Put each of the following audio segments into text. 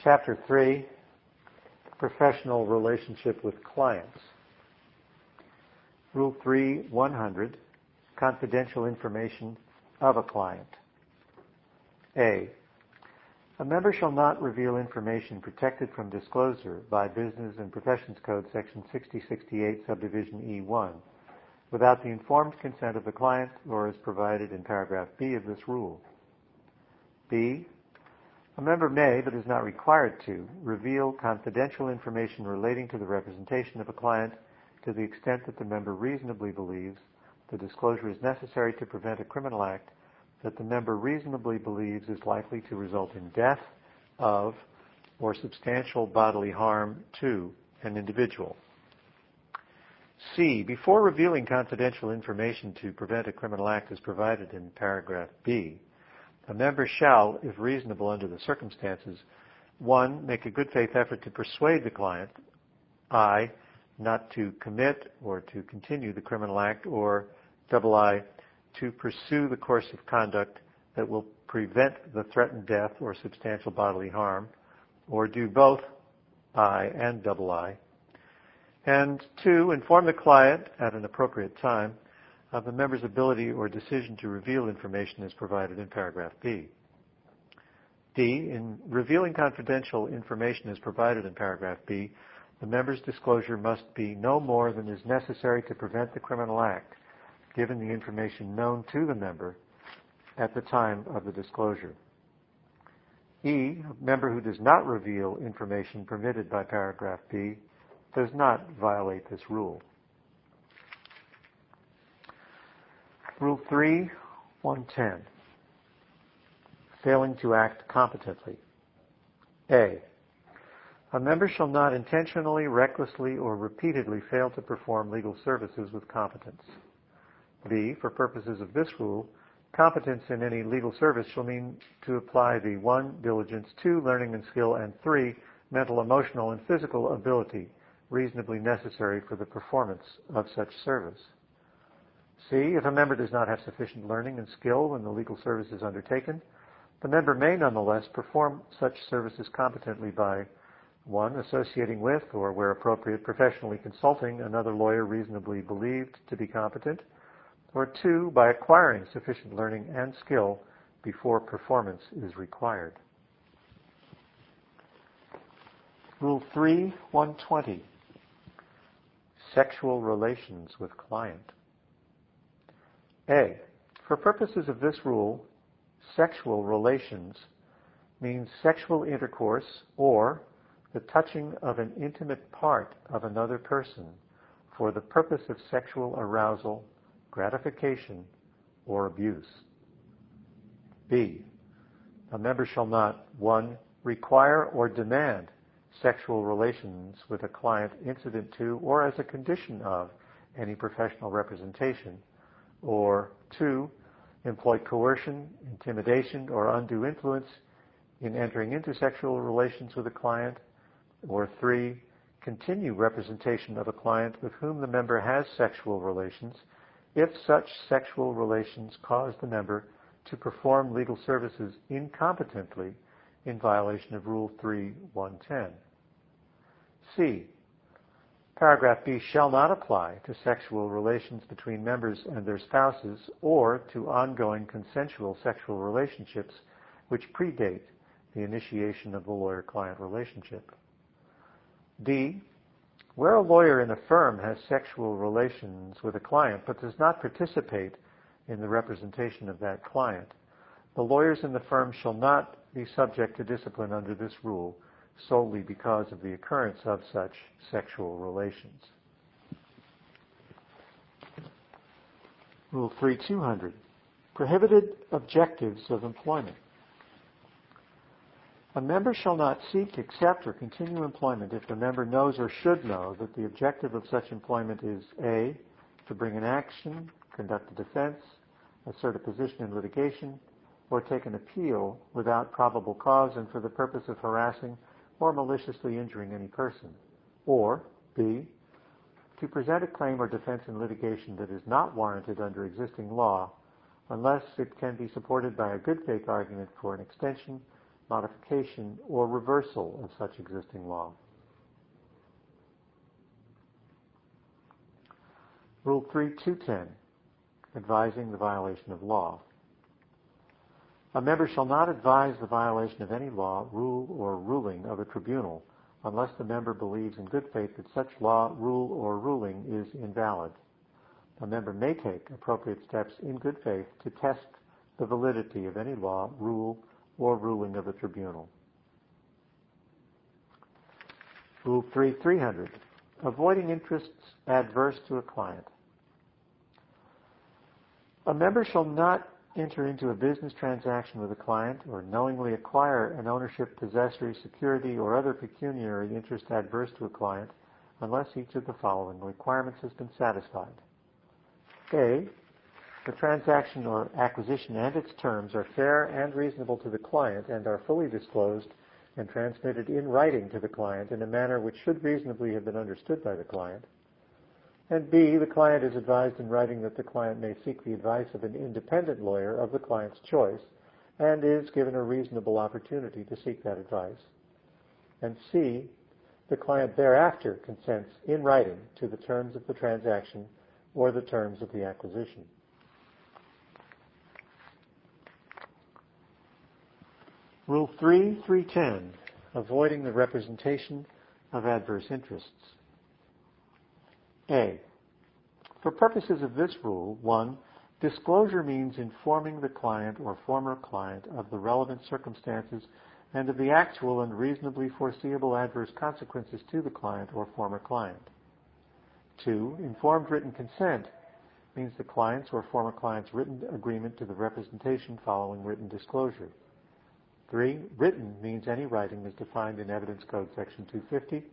Chapter 3, Professional Relationship with Clients. Rule 3-100, Confidential Information of a Client. A member shall not reveal information protected from disclosure by Business and Professions Code Section 6068, Subdivision E1, without the informed consent of the client or as provided in paragraph B of this rule. B, a member may, but is not required to, reveal confidential information relating to the representation of a client to the extent that the member reasonably believes the disclosure is necessary to prevent a criminal act that the member reasonably believes is likely to result in death of or substantial bodily harm to an individual. C, before revealing confidential information to prevent a criminal act as provided in paragraph B, a member shall, if reasonable under the circumstances, 1, make a good faith effort to persuade the client, I, not to commit or to continue the criminal act, or I, to pursue the course of conduct that will prevent the threatened death or substantial bodily harm, or do both I and I. And 2, inform the client at an appropriate time of the member's ability or decision to reveal information as provided in paragraph B. D, in revealing confidential information as provided in paragraph B, the member's disclosure must be no more than is necessary to prevent the criminal act, given the information known to the member at the time of the disclosure. E, a member who does not reveal information permitted by paragraph B does not violate this rule. Rule 3-110, failing to act competently. A member shall not intentionally, recklessly, or repeatedly fail to perform legal services with competence. B, for purposes of this rule, competence in any legal service shall mean to apply the 1, diligence, 2, learning and skill, and 3, mental, emotional, and physical ability reasonably necessary for the performance of such service. C, if a member does not have sufficient learning and skill when the legal service is undertaken, the member may nonetheless perform such services competently by 1, associating with, or where appropriate, professionally consulting another lawyer reasonably believed to be competent, or 2, by acquiring sufficient learning and skill before performance is required. Rule 3-120, sexual relations with client. A, for purposes of this rule, sexual relations means sexual intercourse or the touching of an intimate part of another person for the purpose of sexual arousal, gratification, or abuse. B, a member shall not, 1, require or demand sexual relations with a client incident to or as a condition of any professional representation, or 2, employ coercion, intimidation, or undue influence in entering into sexual relations with a client, or 3, continue representation of a client with whom the member has sexual relations if such sexual relations cause the member to perform legal services incompetently in violation of Rule 3-110. C, paragraph B shall not apply to sexual relations between members and their spouses or to ongoing consensual sexual relationships which predate the initiation of the lawyer-client relationship. D, where a lawyer in a firm has sexual relations with a client but does not participate in the representation of that client, the lawyers in the firm shall not be subject to discipline under this rule solely because of the occurrence of such sexual relations. Rule 3-200, prohibited objectives of employment. A member shall not seek, accept, or continue employment if the member knows or should know that the objective of such employment is A, to bring an action, conduct a defense, assert a position in litigation, or take an appeal without probable cause and for the purpose of harassing or maliciously injuring any person, or B, to present a claim or defense in litigation that is not warranted under existing law unless it can be supported by a good faith argument for an extension modification, or reversal of such existing law. Rule 3.210, advising the violation of law. A member shall not advise the violation of any law, rule, or ruling of a tribunal unless the member believes in good faith that such law, rule, or ruling is invalid. A member may take appropriate steps in good faith to test the validity of any law, rule, or ruling of a tribunal. Rule 3.300, avoiding interests adverse to a client. A member shall not enter into a business transaction with a client or knowingly acquire an ownership, possessory, security, or other pecuniary interest adverse to a client unless each of the following requirements has been satisfied. A, the transaction or acquisition and its terms are fair and reasonable to the client and are fully disclosed and transmitted in writing to the client in a manner which should reasonably have been understood by the client. And B, the client is advised in writing that the client may seek the advice of an independent lawyer of the client's choice and is given a reasonable opportunity to seek that advice. And C, the client thereafter consents in writing to the terms of the transaction or the terms of the acquisition. Rule 3.310, avoiding the representation of adverse interests. A, for purposes of this rule, 1, disclosure means informing the client or former client of the relevant circumstances and of the actual and reasonably foreseeable adverse consequences to the client or former client. 2, informed written consent means the client's or former client's written agreement to the representation following written disclosure. 3, written means any writing as defined in Evidence Code Section 250.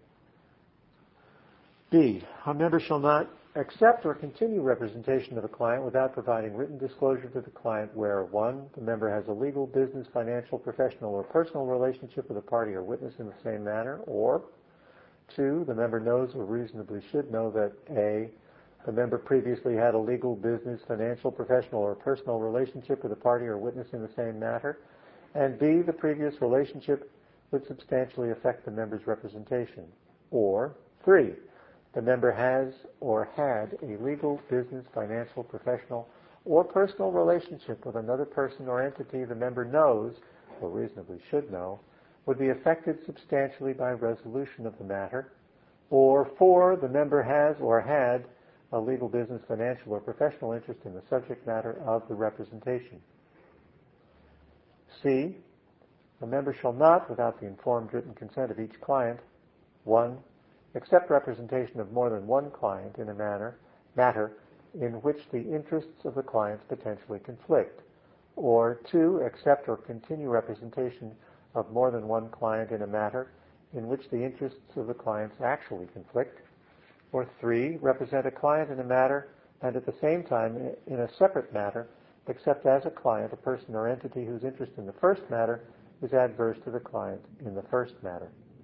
B, a member shall not accept or continue representation of a client without providing written disclosure to the client where 1, the member has a legal, business, financial, professional, or personal relationship with a party or witness in the same manner, or 2, the member knows or reasonably should know that A, the member previously had a legal, business, financial, professional, or personal relationship with a party or witness in the same matter, and B, the previous relationship would substantially affect the member's representation, or 3, the member has or had a legal, business, financial, professional, or personal relationship with another person or entity the member knows, or reasonably should know, would be affected substantially by resolution of the matter, or 4, the member has or had a legal, business, financial, or professional interest in the subject matter of the representation. C, a member shall not, without the informed written consent of each client, 1, accept representation of more than one client in a matter in which the interests of the clients potentially conflict, or 2, accept or continue representation of more than one client in a matter in which the interests of the clients actually conflict, or 3, represent a client in a matter and at the same time in a separate matter, except as a client, a person or entity whose interest in the first matter is adverse to the client in the first matter.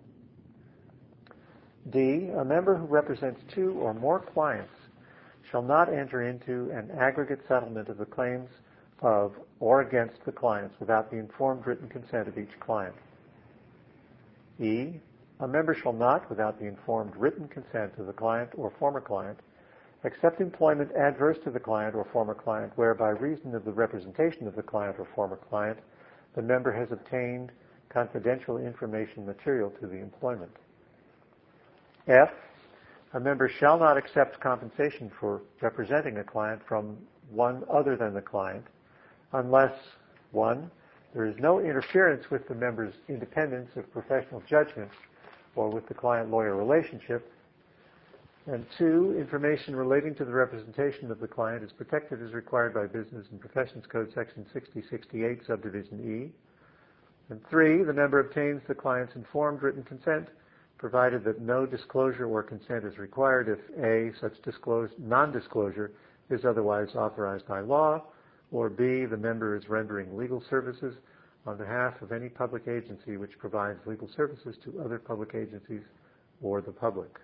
D, a member who represents 2 or more clients shall not enter into an aggregate settlement of the claims of or against the clients without the informed written consent of each client. E, a member shall not, without the informed written consent of the client or former client, accept employment adverse to the client or former client where, by reason of the representation of the client or former client, the member has obtained confidential information material to the employment. F, a member shall not accept compensation for representing a client from one other than the client unless, 1, there is no interference with the member's independence of professional judgment or with the client-lawyer relationship, and 2, information relating to the representation of the client is protected as required by Business and Professions Code Section 6068, Subdivision E, and 3, the member obtains the client's informed written consent provided that no disclosure or consent is required if A, such non-disclosure is otherwise authorized by law, or B, the member is rendering legal services on behalf of any public agency which provides legal services to other public agencies or the public.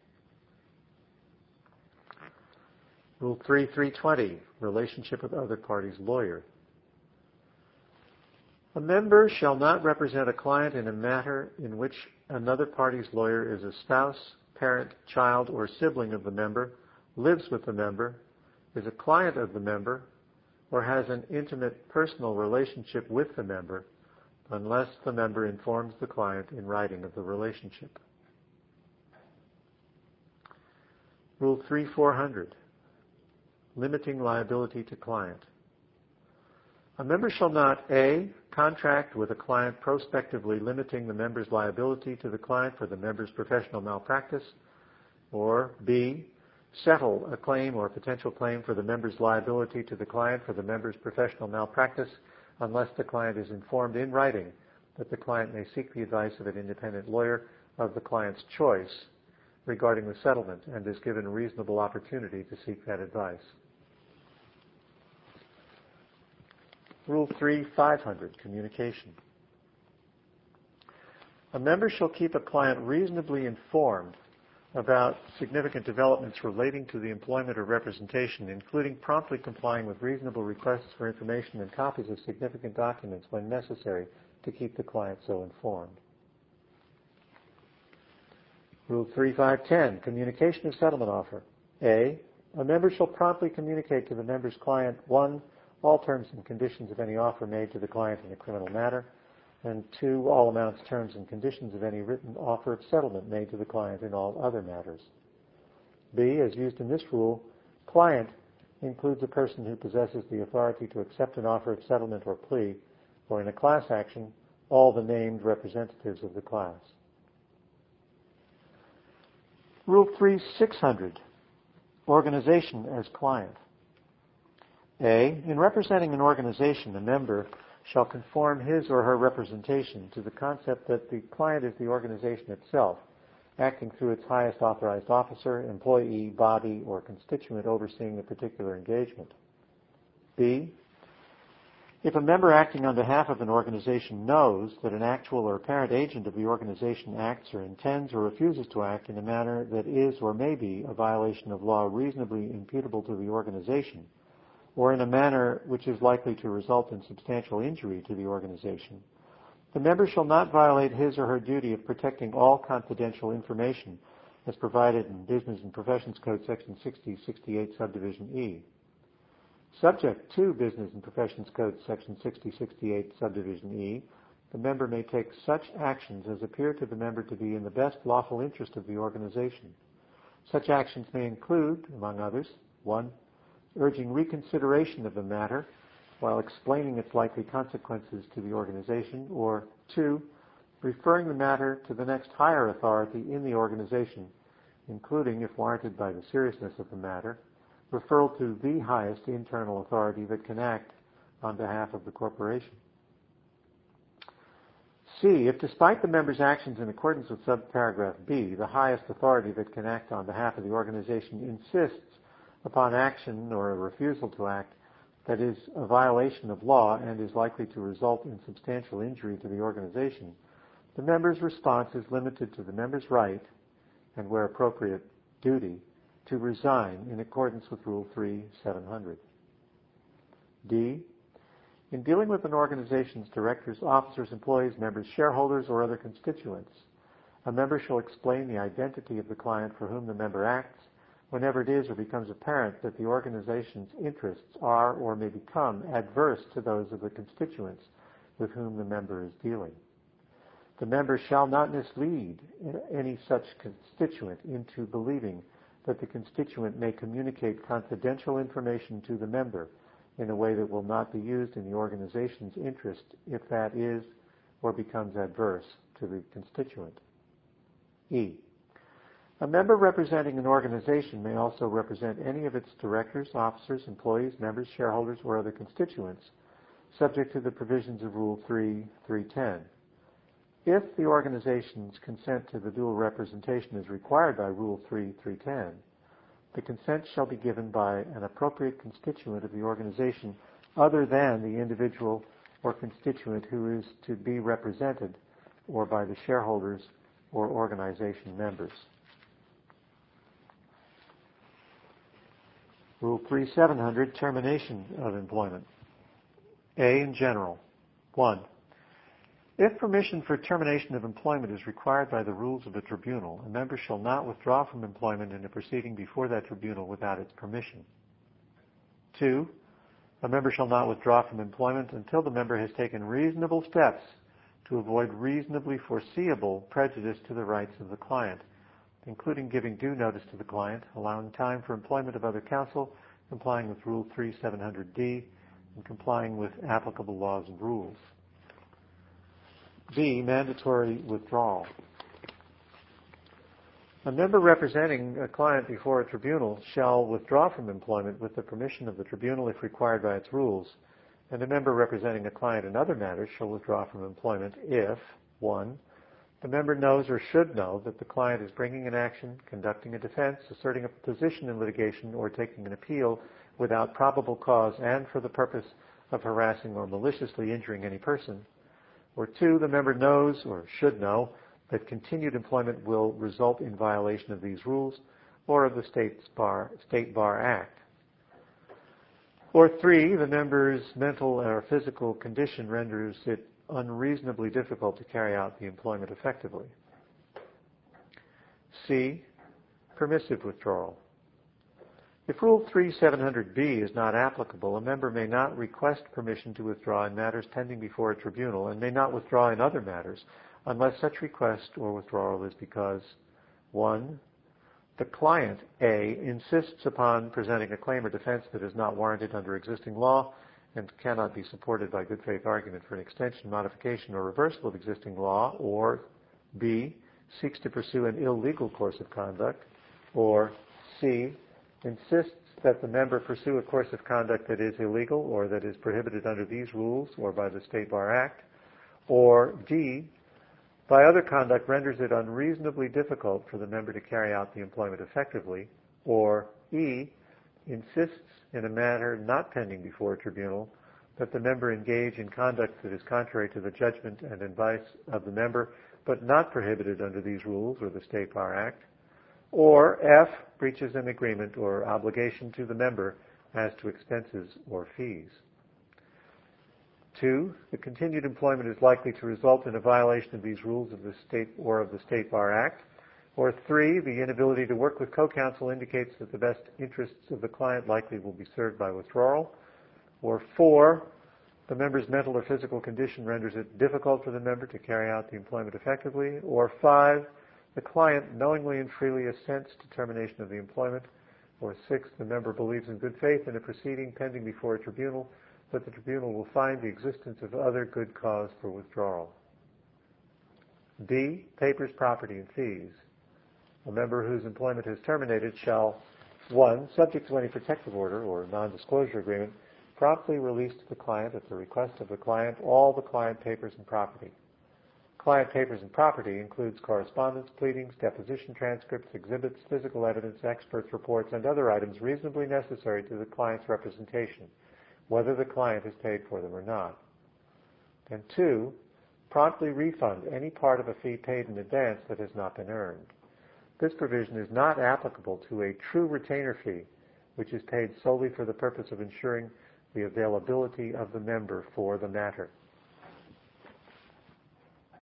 Rule 3.320, relationship with other parties' lawyer. A member shall not represent a client in a matter in which another party's lawyer is a spouse, parent, child, or sibling of the member, lives with the member, is a client of the member, or has an intimate personal relationship with the member, unless the member informs the client in writing of the relationship. Rule 3400, limiting liability to client. A member shall not, A, contract with a client prospectively limiting the member's liability to the client for the member's professional malpractice, or B, settle a claim or potential claim for the member's liability to the client for the member's professional malpractice unless the client is informed in writing that the client may seek the advice of an independent lawyer of the client's choice regarding the settlement and is given a reasonable opportunity to seek that advice. Rule 3500, communication. A member shall keep a client reasonably informed about significant developments relating to the employment or representation, including promptly complying with reasonable requests for information and copies of significant documents when necessary to keep the client so informed. Rule 3510, communication of settlement offer. A member shall promptly communicate to the member's client, 1, all terms and conditions of any offer made to the client in a criminal matter, and 2, all amounts, terms, and conditions of any written offer of settlement made to the client in all other matters. B, as used in this rule, client includes a person who possesses the authority to accept an offer of settlement or plea, or in a class action, all the named representatives of the class. Rule 3600, organization as client. A, in representing an organization, a member shall conform his or her representation to the concept that the client is the organization itself, acting through its highest authorized officer, employee, body, or constituent overseeing the particular engagement. B, if a member acting on behalf of an organization knows that an actual or apparent agent of the organization acts or intends or refuses to act in a manner that is or may be a violation of law reasonably imputable to the organization, or in a manner which is likely to result in substantial injury to the organization, the member shall not violate his or her duty of protecting all confidential information as provided in Business and Professions Code Section 6068, Subdivision E. Subject to Business and Professions Code Section 6068, Subdivision E, the member may take such actions as appear to the member to be in the best lawful interest of the organization. Such actions may include, among others, 1, urging reconsideration of the matter while explaining its likely consequences to the organization, or 2, referring the matter to the next higher authority in the organization, including, if warranted by the seriousness of the matter, referral to the highest internal authority that can act on behalf of the corporation. C, if despite the member's actions in accordance with subparagraph B, the highest authority that can act on behalf of the organization insists upon action or a refusal to act that is a violation of law and is likely to result in substantial injury to the organization, the member's response is limited to the member's right, and where appropriate, duty, to resign in accordance with Rule 3700. D, in dealing with an organization's directors, officers, employees, members, shareholders, or other constituents, a member shall explain the identity of the client for whom the member acts whenever it is or becomes apparent that the organization's interests are or may become adverse to those of the constituents with whom the member is dealing. The member shall not mislead any such constituent into believing that the constituent may communicate confidential information to the member in a way that will not be used in the organization's interest if that is or becomes adverse to the constituent. E, a member representing an organization may also represent any of its directors, officers, employees, members, shareholders, or other constituents, subject to the provisions of Rule 3.310. If the organization's consent to the dual representation is required by Rule 3.310, the consent shall be given by an appropriate constituent of the organization other than the individual or constituent who is to be represented, or by the shareholders or organization members. Rule 3700, termination of employment. A, in general. 1, If permission for termination of employment is required by the rules of the tribunal, a member shall not withdraw from employment in a proceeding before that tribunal without its permission. 2. A member shall not withdraw from employment until the member has taken reasonable steps to avoid reasonably foreseeable prejudice to the rights of the client, including giving due notice to the client, allowing time for employment of other counsel, complying with Rule 3700D, and complying with applicable laws and rules. B. Mandatory withdrawal. A member representing a client before a tribunal shall withdraw from employment with the permission of the tribunal if required by its rules, and a member representing a client in other matters shall withdraw from employment if 1. The member knows or should know that the client is bringing an action, conducting a defense, asserting a position in litigation, or taking an appeal without probable cause and for the purpose of harassing or maliciously injuring any person. Or 2, the member knows or should know that continued employment will result in violation of these rules or of the State Bar Act. Or 3, the member's mental or physical condition renders it unreasonably difficult to carry out the employment effectively. C. Permissive withdrawal. If Rule 3700B is not applicable, a member may not request permission to withdraw in matters pending before a tribunal and may not withdraw in other matters unless such request or withdrawal is because 1. The client, A, insists upon presenting a claim or defense that is not warranted under existing law and cannot be supported by good faith argument for an extension, modification, or reversal of existing law, or B, seeks to pursue an illegal course of conduct, or C, insists that the member pursue a course of conduct that is illegal or that is prohibited under these rules or by the State Bar Act, or D, by other conduct renders it unreasonably difficult for the member to carry out the employment effectively, or E, insists in a matter not pending before a tribunal that the member engage in conduct that is contrary to the judgment and advice of the member but not prohibited under these rules or the State Bar Act, or F, breaches an agreement or obligation to the member as to expenses or fees. 2, the continued employment is likely to result in a violation of these rules of the State or of the State Bar Act. Or 3, the inability to work with co-counsel indicates that the best interests of the client likely will be served by withdrawal. Or 4, the member's mental or physical condition renders it difficult for the member to carry out the employment effectively. Or 5, the client knowingly and freely assents to termination of the employment. Or 6, the member believes in good faith in a proceeding pending before a tribunal that the tribunal will find the existence of other good cause for withdrawal. D, papers, property, and fees. A member whose employment is terminated shall, 1, subject to any protective order or non-disclosure agreement, promptly release to the client at the request of the client all the client papers and property. Client papers and property includes correspondence, pleadings, deposition transcripts, exhibits, physical evidence, experts' reports, and other items reasonably necessary to the client's representation, whether the client has paid for them or not. And 2, promptly refund any part of a fee paid in advance that has not been earned. This provision is not applicable to a true retainer fee, which is paid solely for the purpose of ensuring the availability of the member for the matter.